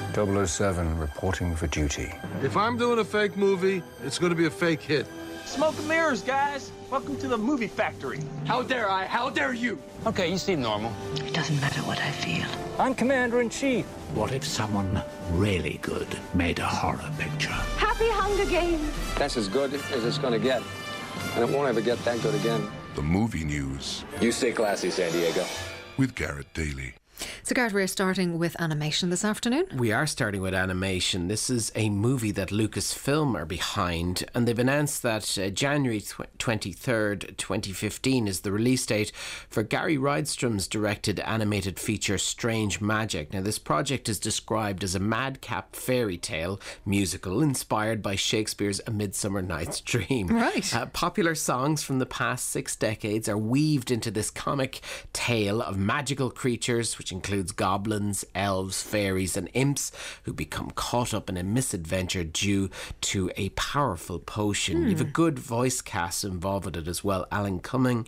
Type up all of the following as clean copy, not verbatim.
007 reporting for duty. If I'm doing a fake movie, it's going to be a fake hit. Smoke and mirrors, guys. Welcome to the movie factory. How dare I? How dare you? Okay, you seem normal. It doesn't matter what I feel. I'm Commander-in-Chief. What if someone really good made a horror picture? Happy Hunger Games! That's as good as it's going to get. And it won't ever get that good again. The movie news. You stay classy, San Diego. With Garrett Daly. So, Garrett, we're starting with animation this afternoon. We are starting with animation. This is a movie that Lucasfilm are behind, and they've announced that January 23rd, 2015 is the release date for Gary Rydstrom's directed animated feature Strange Magic. Now, this project is described as a madcap fairy tale musical inspired by Shakespeare's A Midsummer Night's Dream. Right. Popular songs from the past 6 decades are weaved into this comic tale of magical creatures, which includes goblins, elves, fairies and imps who become caught up in a misadventure due to a powerful potion. You've a good voice cast involved with it as well. Alan Cumming,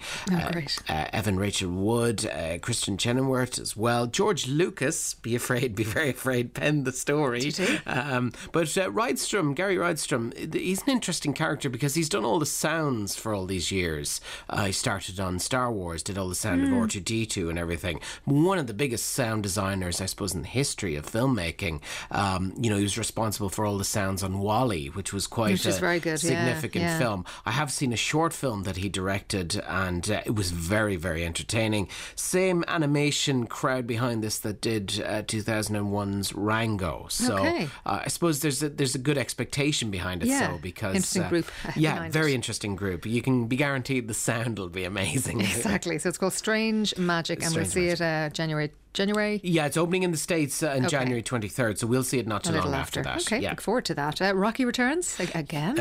Evan Rachel Wood, Christian Chenoweth as well. George Lucas, be very afraid, penned the story. But Gary Rydstrom, he's an interesting character because he's done all the sounds for all these years. He started on Star Wars, did all the sound of R2-D2 and everything. One of the biggest sound designers, I suppose, in the history of filmmaking. He was responsible for all the sounds on WALL-E, which was quite a very good, significant film. I have seen a short film that he directed, and it was very, very entertaining. Same animation crowd behind this that did 2001's Rango. So I suppose there's a good expectation behind it. So because interesting group. Very interesting group. You can be guaranteed the sound will be amazing. Exactly. So it's called Strange Magic, and we'll see it January. Yeah, it's opening in the States on January 23rd, so we'll see it not too long after that. Okay, look forward to that. Rocky returns again.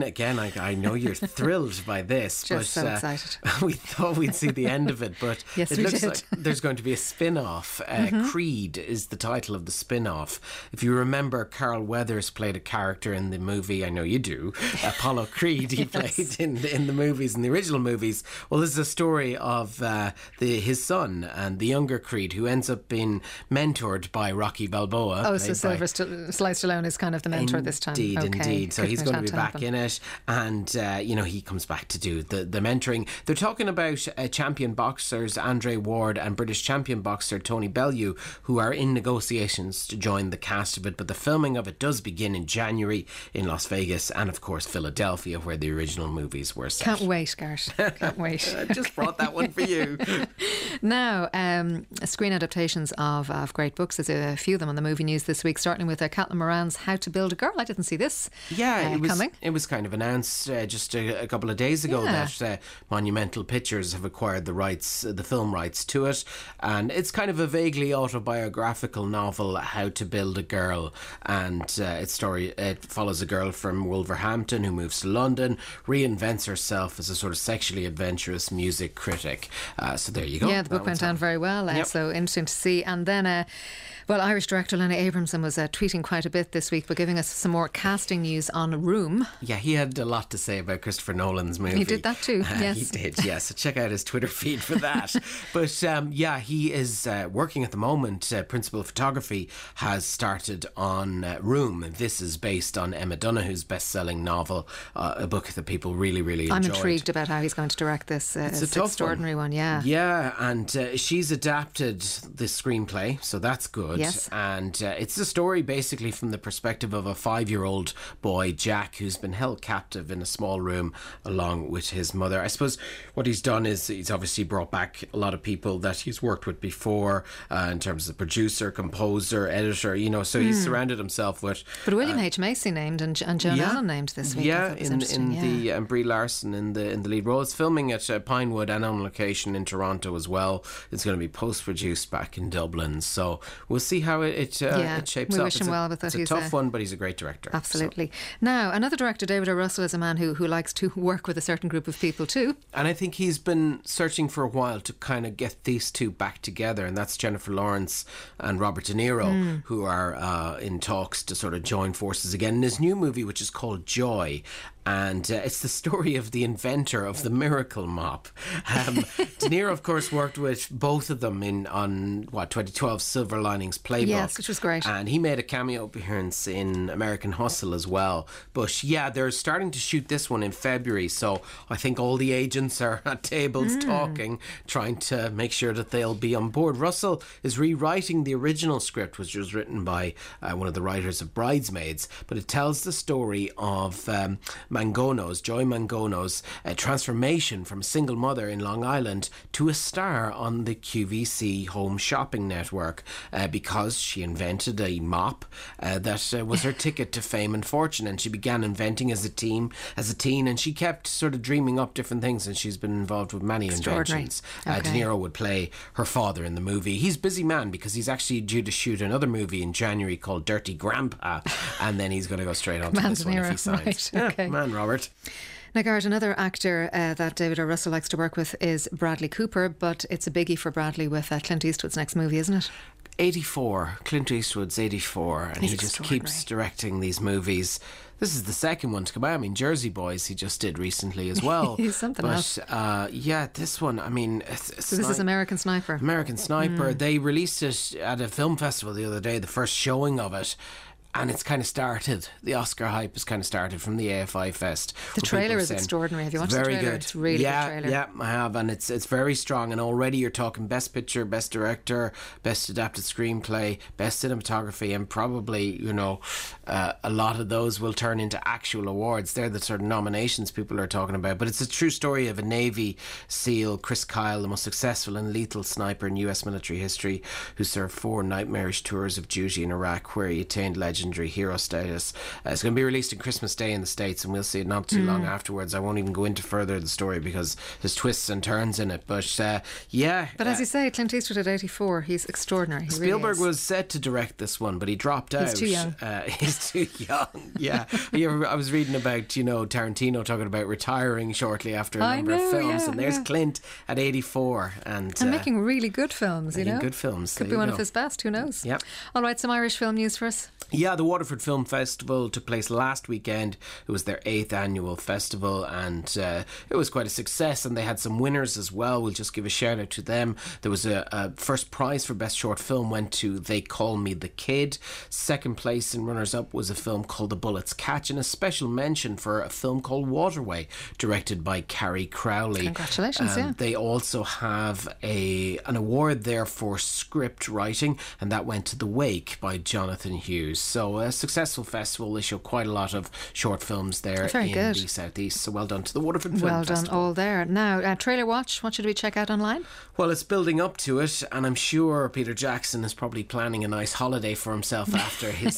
I know you're thrilled by this. Just so excited. We thought we'd see the end of it, but yes, it looks like there's going to be a spin-off. Creed is the title of the spin-off. If you remember, Carl Weathers played a character in the movie, I know you do, Apollo Creed. He played in the movies, in the original movies. Well, this is a story of his son and the younger Creed, who ends up being mentored by Rocky Balboa. Oh, so Sly Stallone is kind of the mentor this time. Indeed. So he's going to be back in it, and he comes back to do the mentoring. They're talking about champion boxers Andre Ward and British champion boxer Tony Bellew, who are in negotiations to join the cast of it, but the filming of it does begin in January in Las Vegas and of course Philadelphia, where the original movies were set. Can't wait, Garrett. Can't wait. I just brought that one for you. Now, screen adaptations of great books. There's a few of them on the movie news this week, starting with Caitlin Moran's How to Build a Girl. I didn't see this coming. It was kind of announced just a couple of days ago that Monumental Pictures have acquired the film rights to it, and it's kind of a vaguely autobiographical novel, How to Build a Girl, and it follows a girl from Wolverhampton who moves to London, reinvents herself as a sort of sexually adventurous music critic. So there you go. Yeah, the book went down very well, so interesting to see. And then Irish director Lenny Abramson was tweeting quite a bit this week, but giving us some more casting news on Room. Yeah, he had a lot to say about Christopher Nolan's movie. He did that too, yes. He did, yes. So check out his Twitter feed for that. But he is working at the moment. Principal photography has started on Room. This is based on Emma Donoghue's best-selling novel, a book that people really, really enjoyed. I'm intrigued about how he's going to direct this. It's a tough extraordinary one, yeah. Yeah, and she's adapted the screenplay, so that's good. Yes. And it's a story basically from the perspective of a 5-year-old boy, Jack, who's been held captive in a small room along with his mother. I suppose what he's done is he's obviously brought back a lot of people that he's worked with before in terms of producer, composer, editor, so he's surrounded himself with... But William H. Macy named and Joan Allen named this week. Yeah, and Brie Larson in the lead role. It's filming at Pinewood and on location in Toronto as well. It's going to be post-produced back in Dublin, so we'll see how it shapes up. We wish him well with it. It's a tough one, but he's a great director. Absolutely. So. Now, another director, David O. Russell, is a man who likes to work with a certain group of people too. And I think he's been searching for a while to kind of get these two back together, and that's Jennifer Lawrence and Robert De Niro, who are in talks to sort of join forces again in his new movie, which is called Joy. and it's the story of the inventor of the miracle mop. De Niro, of course, worked with both of them on 2012 Silver Linings Playbook. Yes, which was great. And he made a cameo appearance in American Hustle as well. But yeah, they're starting to shoot this one in February, so I think all the agents are at tables talking, trying to make sure that they'll be on board. Russell is rewriting the original script, which was written by one of the writers of Bridesmaids, but it tells the story of Joy Mangono's transformation from a single mother in Long Island to a star on the QVC home shopping network because she invented a mop that was her ticket to fame and fortune, and she began inventing as a teen, and she kept sort of dreaming up different things, and she's been involved with many inventions. De Niro would play her father in the movie. He's a busy man because he's actually due to shoot another movie in January called Dirty Grandpa, and then he's going to go straight on to this one if he signs. Right, okay. Yeah, man, Robert. Now, Garrett, another actor that David O. Russell likes to work with is Bradley Cooper, but it's a biggie for Bradley with Clint Eastwood's next movie, isn't it? 84. Clint Eastwood's 84, and he just keeps directing these movies. This is the second one to come out. I mean, Jersey Boys he just did recently as well. He's something else. Yeah, this one, I mean... So this is American Sniper. American Sniper. They released it at a film festival the other day, the first showing of it. And it's kind of started. The Oscar hype has kind of started from the AFI Fest. The trailer is extraordinary. Have you watched the trailer? Very good. It's really good trailer. Yeah, I have, and it's very strong. And already you're talking Best Picture, Best Director, Best Adapted Screenplay, Best Cinematography, and probably, a lot of those will turn into actual awards. They're the sort of nominations people are talking about. But it's a true story of a Navy SEAL, Chris Kyle, the most successful and lethal sniper in US military history, who served 4 nightmarish tours of duty in Iraq, where he attained legendary hero status. It's going to be released on Christmas Day in the States, and we'll see it not too long afterwards. I won't even go into further the story because there's twists and turns in it. But But as you say, Clint Eastwood at 84, he's extraordinary. He Spielberg really was set to direct this one, but he dropped out. He's too young. He's too young. Yeah. I was reading about Tarantino talking about retiring shortly after a number of films, and there's Clint at 84 and making really good films. Good films. Could be one of his best. Who knows? Yep. All right, some Irish film news for us. Yeah, the Waterford Film Festival took place last weekend. It was their 8th annual festival, and it was quite a success, and they had some winners as well. We'll just give a shout out to them. There was a first prize for best short film went to They Call Me the Kid. Second place and runners up was a film called The Bullet's Catch, and a special mention for a film called Waterway, directed by Carrie Crowley. Congratulations. Yeah. They also have an award there for script writing, and that went to The Wake by Jonathan Hughes. So a successful festival. They show quite a lot of short films there in the southeast. So well done to the Waterford Film Festival. Well done all there. Now, Trailer Watch, what should we check out online? Well, it's building up to it, and I'm sure Peter Jackson is probably planning a nice holiday for himself after his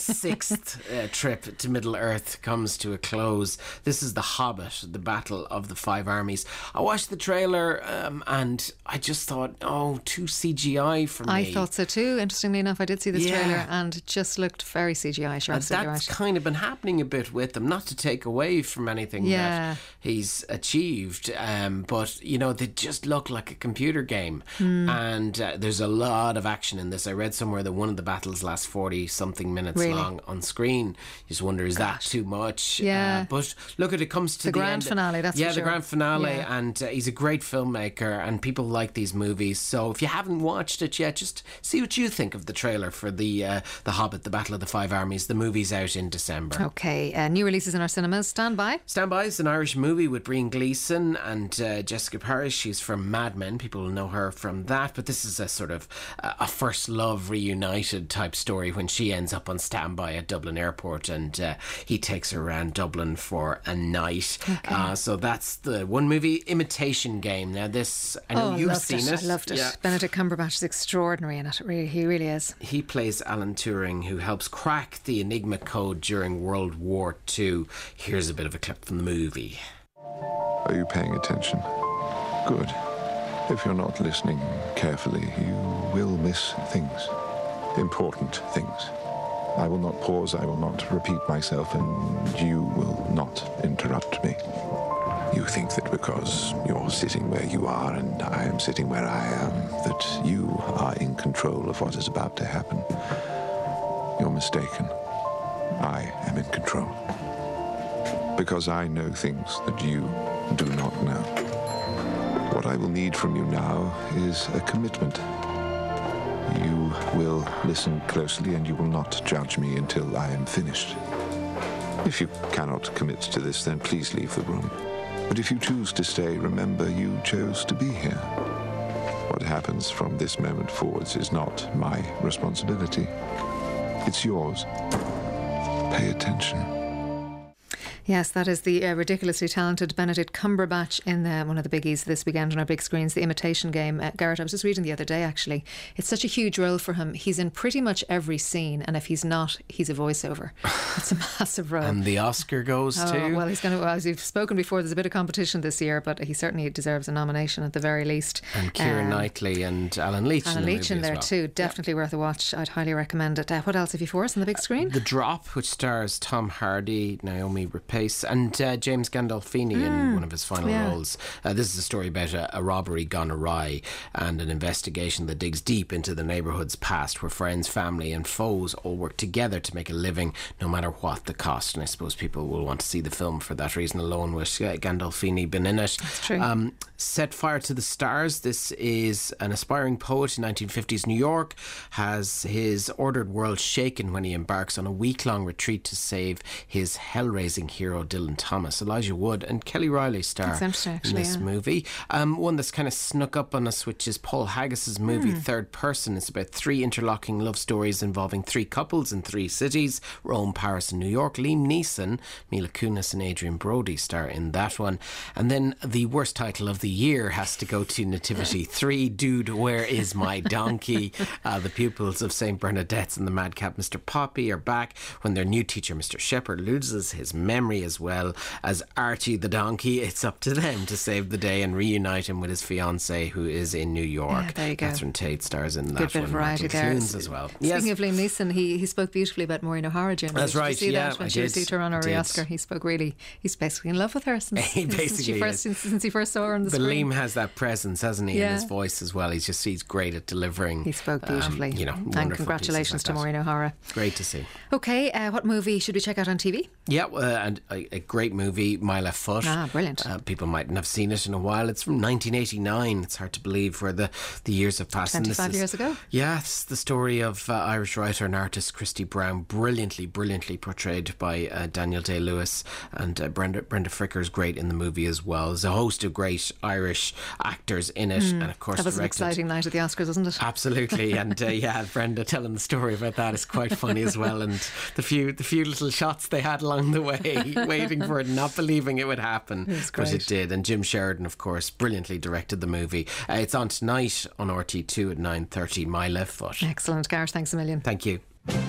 6th trip to Middle-earth comes to a close. This is The Hobbit, the Battle of the Five Armies. I watched the trailer and I just thought, too CGI for me. I thought so too. Interestingly enough, I did see this trailer and it just looked very CGI. Sure, that's kind of been happening a bit with them, not to take away from anything that he's achieved, but they just look like a computer game. And there's a lot of action in this. I read somewhere that one of the battles lasts 40 something minutes long on screen. You just wonder, is that too much? But look, it comes to the grand finale. That's the grand finale, and he's a great filmmaker, and people like these movies. So if you haven't watched it yet, just see what you think of the trailer for the Hobbit, the Battle of the Five Armies. The movie's out in December. Okay, new releases in our cinemas. Stand By. Stand By is an Irish movie with Brian Gleeson and Jessica Parrish. She's from Mad Men. People will know her from that, but this is a sort of a first love reunited type story when she ends up on standby at Dublin Airport, and he takes her around Dublin for a night. So that's the one movie. Imitation Game. Now this, I know you've seen it. I loved it. Yeah. Benedict Cumberbatch is extraordinary in it. He really is. He plays Alan Turing, who helps crack the Enigma code during World War II. Here's a bit of a clip from the movie. Are you paying attention? Good. If you're not listening carefully, you will miss things. Important things. I will not pause, I will not repeat myself, and you will not interrupt me. You think that because you're sitting where you are and I am sitting where I am, that you are in control of what is about to happen. You're mistaken. I am in control. because I know things that you do not know. What I will need from you now is a commitment. You will listen closely and you will not judge me until I am finished. If you cannot commit to this, then please leave the room. But if you choose to stay, remember you chose to be here. What happens from this moment forwards is not my responsibility. It's yours. Pay attention. Yes, that is the ridiculously talented Benedict Cumberbatch in one of the biggies this weekend on our big screens, The Imitation Game. Garrett, I was just reading the other day, actually. It's such a huge role for him. He's in pretty much every scene, and if he's not, he's a voiceover. It's a massive role. And the Oscar goes to? Well, he's going to, as you've spoken before, there's a bit of competition this year, but he certainly deserves a nomination at the very least. And Keira Knightley and Alan Leach in there well. too. Definitely worth a watch. I'd highly recommend it. What else have you for us on the big screen? The Drop, which stars Tom Hardy, Naomi Rapace, and James Gandolfini in one of his final roles. This is a story about a robbery gone awry and an investigation that digs deep into the neighbourhood's past, where friends, family and foes all work together to make a living, no matter what the cost. And I suppose people will want to see the film for that reason alone, with Gandolfini been in it. That's true. Set Fire to the Stars. This is an aspiring poet in 1950s New York, has his ordered world shaken when he embarks on a week-long retreat to save his hell-raising hero Dylan Thomas. Elijah Wood and Kelly Riley star in this movie. One that's kind of snuck up on us, which is Paul Haggis's movie Third Person. It's about 3 interlocking love stories involving 3 couples in 3 cities: Rome, Paris and New York. Liam Neeson, Mila Kunis and Adrian Brody star in that one. And then the worst title of the year has to go to Nativity 3, Dude, Where Is My Donkey? The pupils of St. Bernadette's and the madcap Mr. Poppy are back when their new teacher Mr. Shepherd loses his memory, as well as Archie the donkey. It's up to them to save the day and reunite him with his fiancée, who is in New York. Yeah, there you go. Catherine Tate stars in that Good bit one. of variety there. As well. Speaking of Liam Neeson, he spoke beautifully about Maureen O'Hara, Jim. That's right. Did you see yeah, that when I she did. received her honorary Oscar? He spoke really. He's basically in love with her since he first saw her on the screen. Liam has that presence, hasn't he, in his voice as well. He's great at delivering. He spoke beautifully. And congratulations to Maureen O'Hara. Great to see. Okay, what movie should we check out on TV? Yeah, and a great movie, My Left Foot. Brilliant. People mightn't have seen it in a while. It's from 1989. It's hard to believe where the years have passed. 25 years ago? Yeah, it's the story of Irish writer and artist Christy Brown, brilliantly portrayed by Daniel Day-Lewis, and Brenda Fricker's great in the movie as well. There's a host of great Irish actors in it, and of course that was an exciting night at the Oscars, wasn't it? Absolutely, and Brenda telling the story about that is quite funny as well, and the few little shots they had along the way, waiting for it, not believing it would happen, but it did. And Jim Sheridan, of course, brilliantly directed the movie. It's on tonight on RT2 at 9:30. My Left Foot. Excellent, Gareth. Thanks a million. Thank you.